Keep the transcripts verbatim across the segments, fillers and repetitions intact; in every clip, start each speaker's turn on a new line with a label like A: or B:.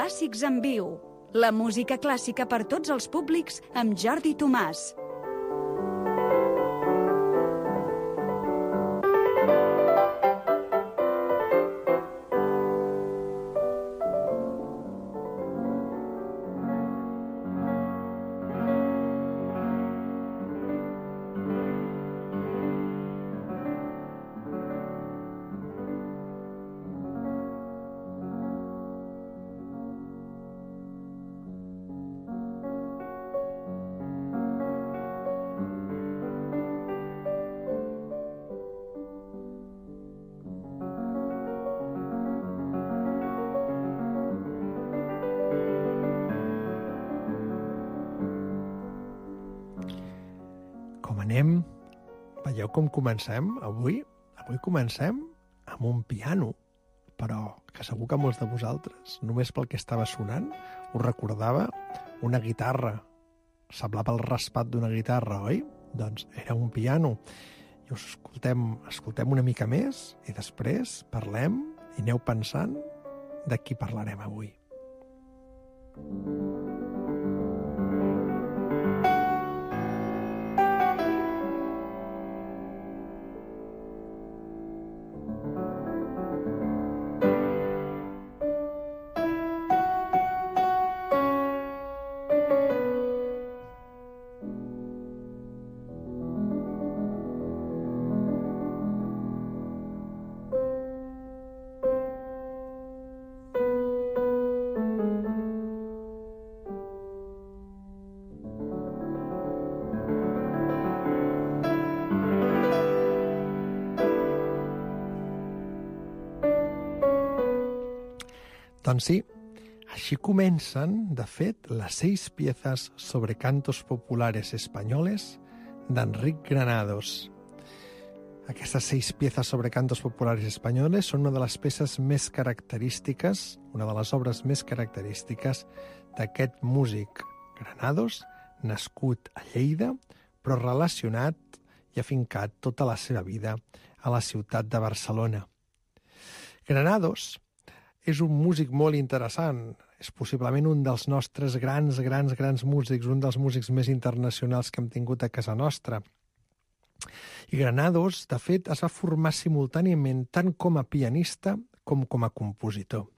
A: Clàssics en viu. La música clàssica per tots els públics amb Jordi Tomàs.
B: Anem, veieu com comencem avui? Avui comencem amb un piano, però que segur que molts de vosaltres, només pel que estava sonant, us recordava una guitarra. Semblava el raspat d'una guitarra, oi? Doncs era un piano. I us escoltem, escoltem una mica més i després parlem i aneu pensant de qui parlarem avui. Doncs sí, així comencen, de fet, les seis piezas sobre cantos populares espanyoles d'Enric Granados. Aquestes seis piezas sobre cantos populares espanyoles són una de les peces més característiques, una de les obres més característiques d'aquest músic Granados, nascut a Lleida, però relacionat i afincat tota la seva vida a la ciutat de Barcelona. Granados és un músic molt interessant, és possiblement un dels nostres grans, grans, grans músics, un dels músics més internacionals que hem tingut a casa nostra. I Granados, de fet, es va formar simultàniament tant com a pianista com com a compositor.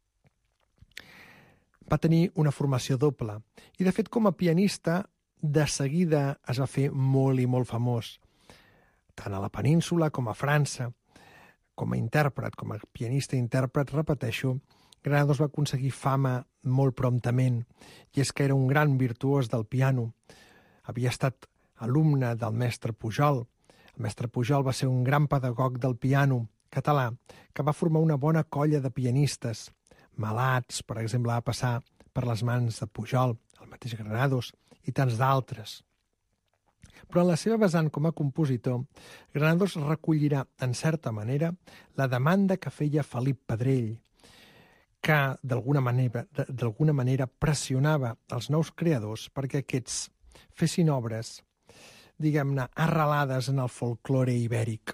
B: Va tenir una formació doble i, de fet, com a pianista, de seguida es va fer molt i molt famós, tant a la península com a França. Com a intèrpret, com a pianista i intèrpret, repeteixo, Granados va aconseguir fama molt promptament, i és que era un gran virtuós del piano. Havia estat alumne del mestre Pujol. El mestre Pujol va ser un gran pedagog del piano català que va formar una bona colla de pianistes. Malats, per exemple, va passar per les mans de Pujol, el mateix Granados, i tants d'altres. Però en la seva vessant com a compositor, Granados recollirà, en certa manera, la demanda que feia Felip Pedrell, que d'alguna manera, d'alguna manera pressionava els nous creadors perquè aquests fessin obres, diguem-ne, arrelades en el folklore ibèric.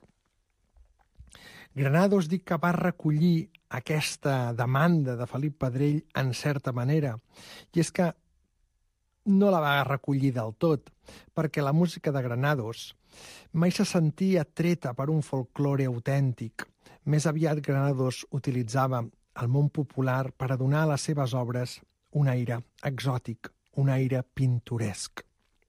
B: Granados dic que va recollir aquesta demanda de Felip Pedrell en certa manera, i és que no la va recollir del tot, perquè la música de Granados mai se sentia treta per un folklore autèntic. Més aviat Granados utilitzava el món popular per a donar a les seves obres un aire exòtic, un aire pintoresc.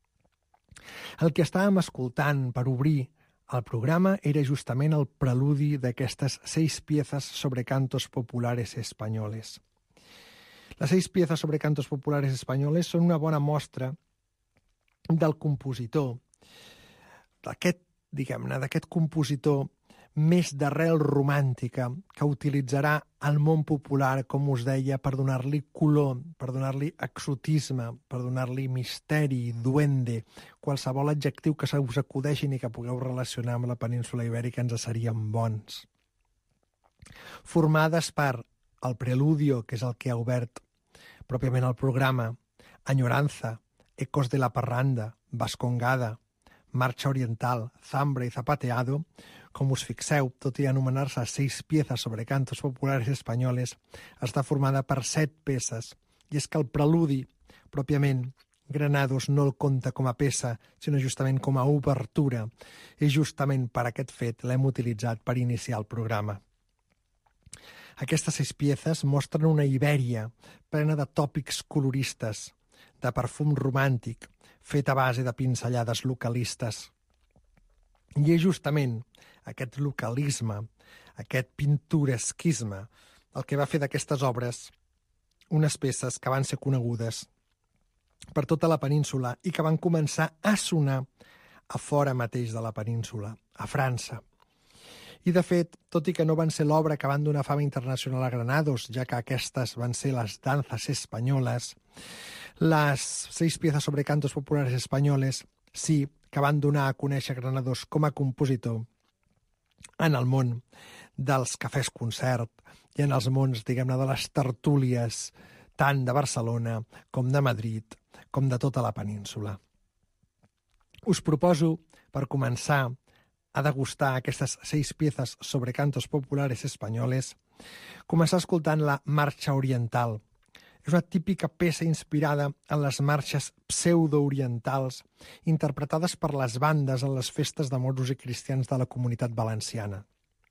B: El que estàvem escoltant per obrir el programa era justament el preludi d'aquestes seis piezas sobre cantos populares espanyoles. Les seis piezas sobre cantos populares espanyoles són una bona mostra del compositor, d'aquest, diguem-ne, d'aquest compositor més d'arrel romàntica que utilitzarà el món popular, com us deia, per donar-li color, per donar-li exotisme, per donar-li misteri, duende, qualsevol adjectiu que se us acudeixin i que pugueu relacionar amb la península ibèrica ens serien bons. Formades per el preludio, que és el que ha obert pròpiament el programa, Añoranza, Ecos de la Parranda, Vascongada, Marcha Oriental, Zambra i Zapateado, Com us fixeu, tot i anomenar-se Seis piezas sobre cantos populares espanyoles, està formada per set peces, i és que el preludi, pròpiament, Granados no el compta com a peça, sinó justament com a obertura, i justament per aquest fet l'hem utilitzat per iniciar el programa. Aquestes sis piezas mostren una Ibèria plena de tòpics coloristes, de perfum romàntic, fet a base de pinzellades localistes. I és justament aquest localisme, aquest pintoresquisme, el que va fer d'aquestes obres unes peces que van ser conegudes per tota la península i que van començar a sonar a fora mateix de la península, a França. I, de fet, tot i que no van ser l'obra que van donar fama internacional a Granados, ja que aquestes van ser les danzas espanyoles, les seis piezas sobre cantos populares espanyoles sí que van donar a conèixer Granados com a compositor en el món dels cafès concert i en els mons, diguem-ne, de les tertúlies, tant de Barcelona com de Madrid, com de tota la península. Us proposo, per començar a degustar aquestes seis piezas sobre cantos populares espanyoles, començar escoltant la Marxa Oriental. És una típica peça inspirada en les marxes pseudo-orientals interpretades per les bandes en les festes de moros i cristians de la Comunitat Valenciana.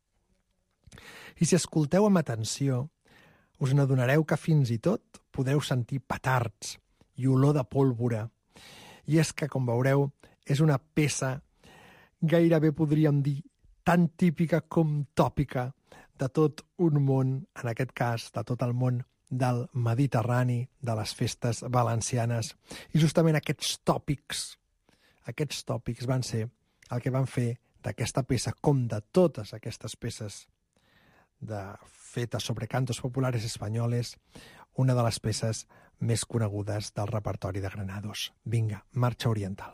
B: I si escolteu amb atenció, us n'adonareu que fins i tot podeu sentir petards i olor de pólvora. I és que, com veureu, és una peça gairebé podríem dir tan típica com tòpica de tot un món, en aquest cas, de tot el món del Mediterrani, de les festes valencianes. I justament aquests tòpics, aquests tòpics van ser el que van fer d'aquesta peça, com de totes aquestes peces de fetes sobre cantos populares espanyoles, una de les peces més conegudes del repertori de Granados. Vinga, Marxa Oriental.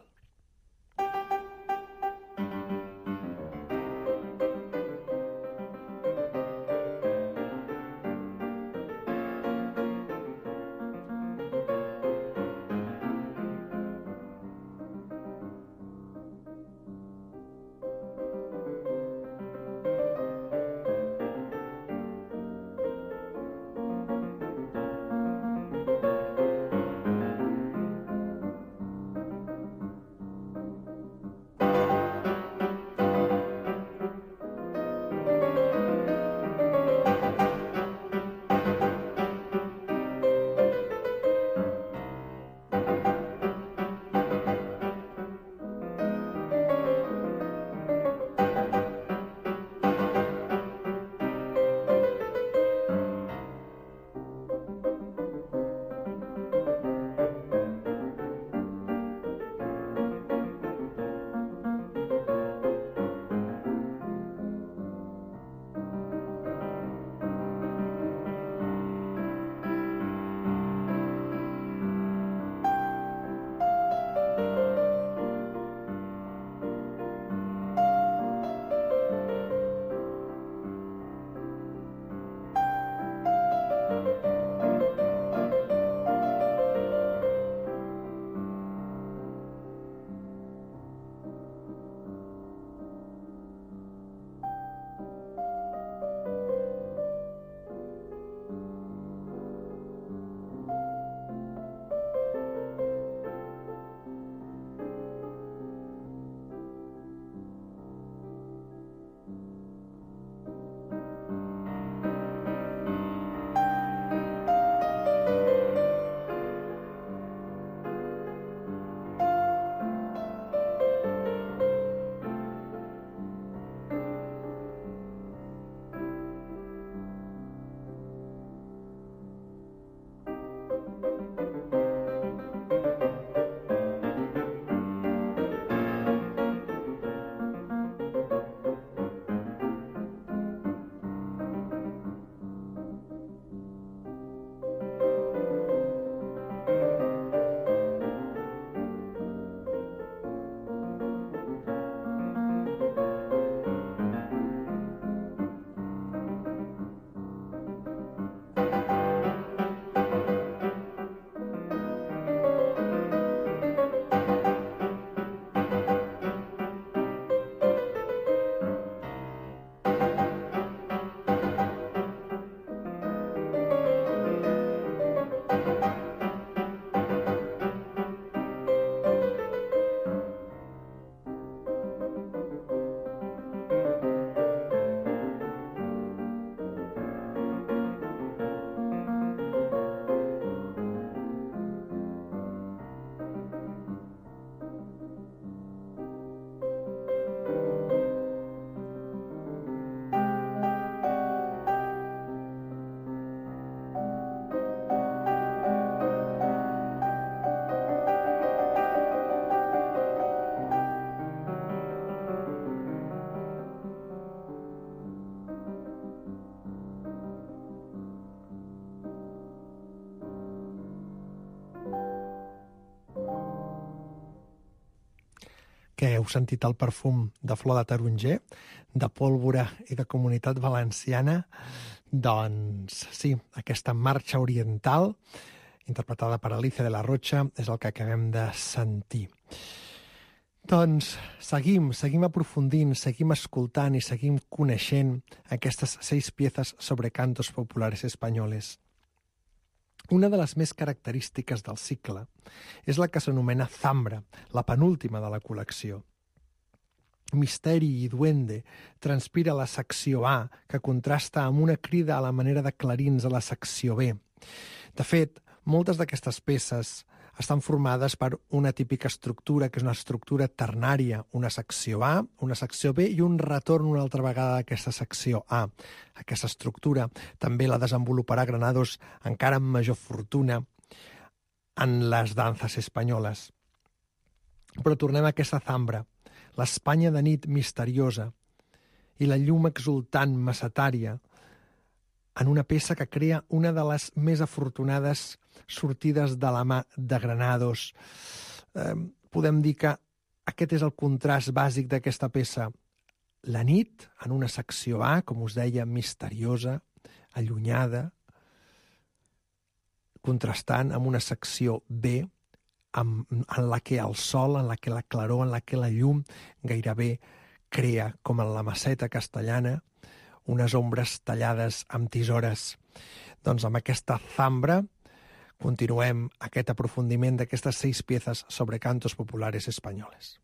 B: que heu sentit el perfum de flor de taronger, de pólvora i de Comunitat Valenciana. Doncs sí, aquesta marxa oriental, interpretada per Alicia de la Rocha, és el que acabem de sentir. Doncs seguim, seguim aprofundint, seguim escoltant i seguim coneixent aquestes seis piezas sobre cantos populares espanyoles. Una de les més característiques del cicle és la que s'anomena Zambra, la penúltima de la col·lecció. Misteri i duende transpira la secció A, que contrasta amb una crida a la manera de clarins a la secció B. De fet, moltes d'aquestes peces estan formades per una típica estructura, que és una estructura ternària, una secció A, una secció B i un retorn una altra vegada d'aquesta secció A. Aquesta estructura també la desenvoluparà Granados encara amb major fortuna en les danses espanyoles. Però tornem a aquesta Zambra, l'Espanya de nit misteriosa i la llum exultant macetària en una peça que crea una de les més afortunades sortides de la mà de Granados. Eh, podem dir que aquest és el contrast bàsic d'aquesta peça. La nit, en una secció A, com us deia, misteriosa, allunyada, contrastant amb una secció B, amb, en la que el sol, en la que la claror, en la que la llum gairebé crea, com en la Maceta castellana, unes ombres tallades amb tisores. Doncs amb aquesta Zambra continuem aquest aprofundiment d'aquestes seis piezas sobre cantos populares espanyoles.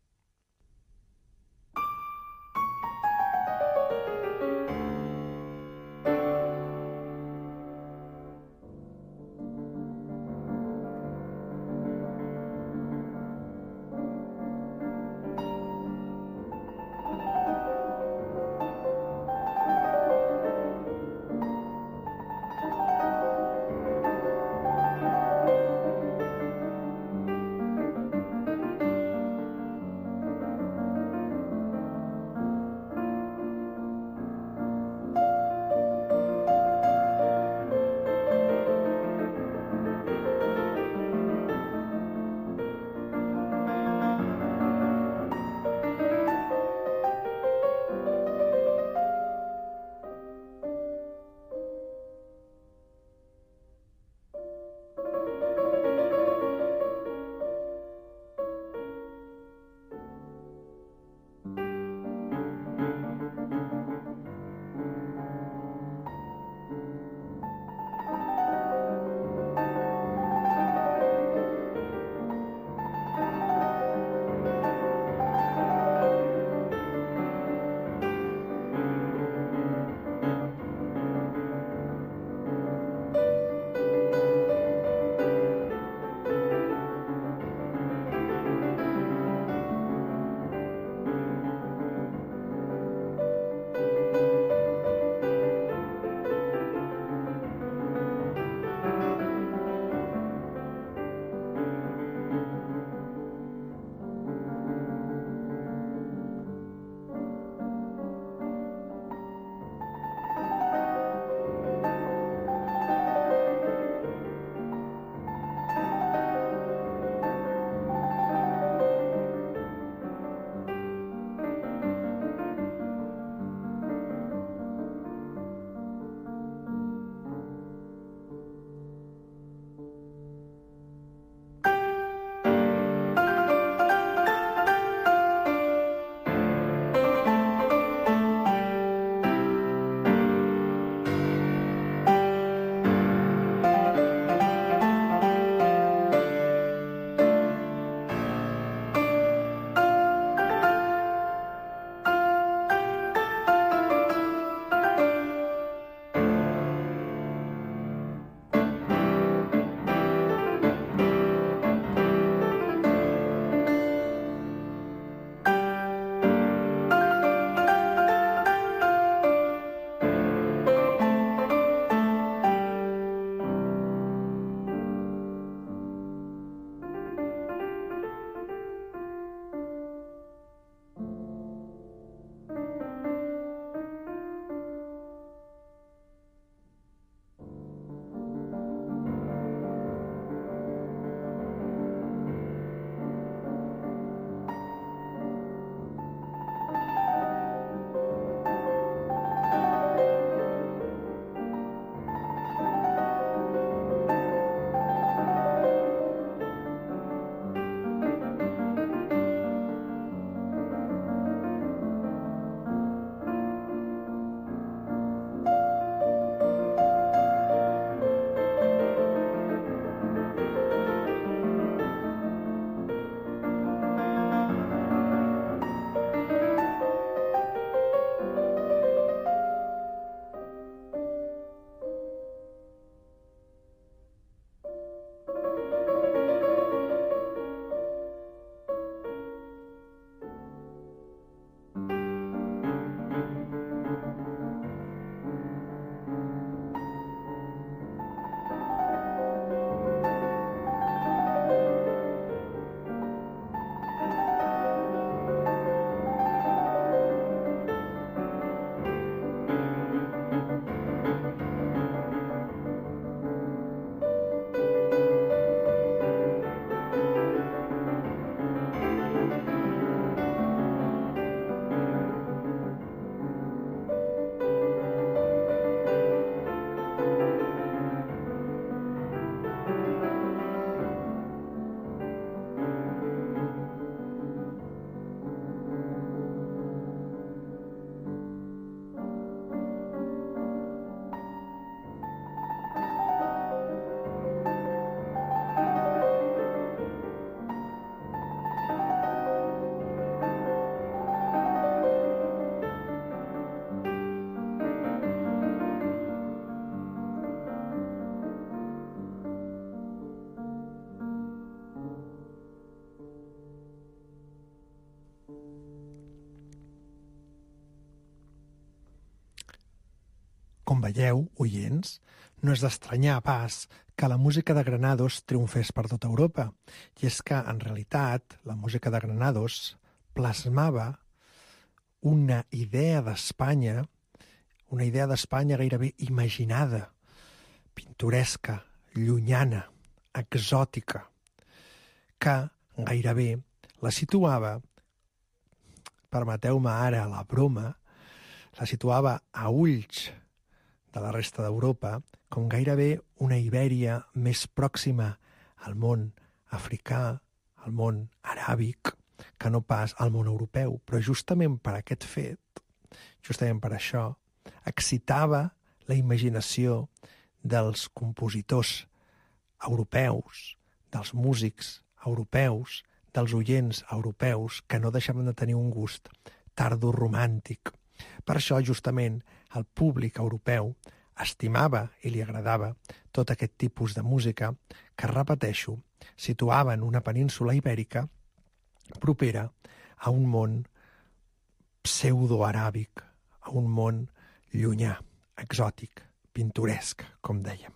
B: Com veieu, oients, no és d'estranyar pas que la música de Granados triomfés per tota Europa. I és que, en realitat, la música de Granados plasmava una idea d'Espanya, una idea d'Espanya gairebé imaginada, pintoresca, llunyana, exòtica, que gairebé la situava, permeteu-me ara la broma, la situava a ulls de la resta d'Europa com gairebé una Ibèria més pròxima al món africà, al món aràbic, que no pas al món europeu. Però justament per aquest fet, justament per això, excitava la imaginació dels compositors europeus, dels músics europeus, dels oients europeus, que no deixaven de tenir un gust tardoromàntic. Per això, justament, el públic europeu estimava i li agradava tot aquest tipus de música que, repeteixo, situava en una península ibèrica propera a un món pseudoaràbic, a un món llunyà, exòtic, pintoresc, com dèiem.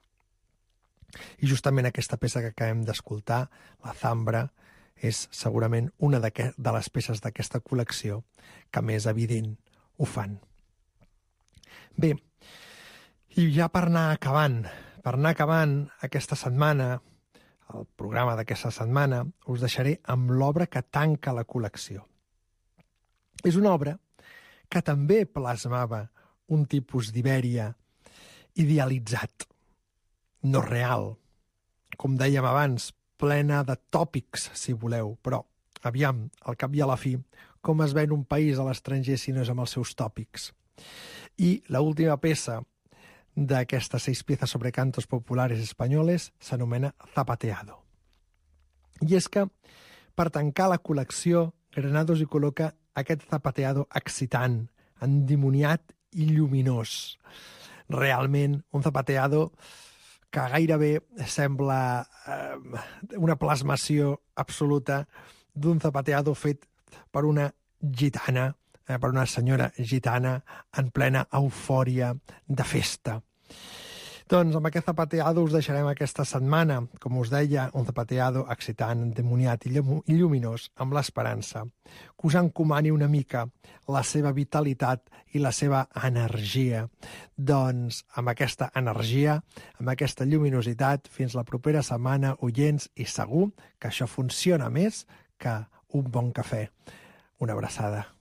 B: I justament aquesta peça que acabem d'escoltar, la Zambra, és segurament una de, que, de les peces d'aquesta col·lecció que més evident ho fan. Bé, i ja per anar acabant, per anar acabant aquesta setmana, el programa d'aquesta setmana, us deixaré amb l'obra que tanca la col·lecció. És una obra que també plasmava un tipus d'Ibèria idealitzat, no real, com dèiem abans, plena de tòpics, si voleu, però, aviam, al cap i a la fi, com es ven un país a l'estranger si no és amb els seus tòpics. I l'última peça d'aquestes seis piezas sobre cantos populares espanyoles s'anomena Zapateado. I és que, per tancar la col·lecció, Granados hi col·loca aquest zapateado excitant, endimoniat i lluminós. Realment, un zapateado que gairebé sembla eh, una plasmació absoluta d'un zapateado fet per una gitana, eh, per una senyora gitana en plena eufòria de festa. Doncs amb aquest zapateado us deixarem aquesta setmana, com us deia, un zapateado excitant, endimoniat i lluminós, amb l'esperança que us encomani una mica la seva vitalitat i la seva energia. Doncs amb aquesta energia, amb aquesta lluminositat, fins la propera setmana, oients, i segur que això funciona més que un bon cafè. Una abraçada.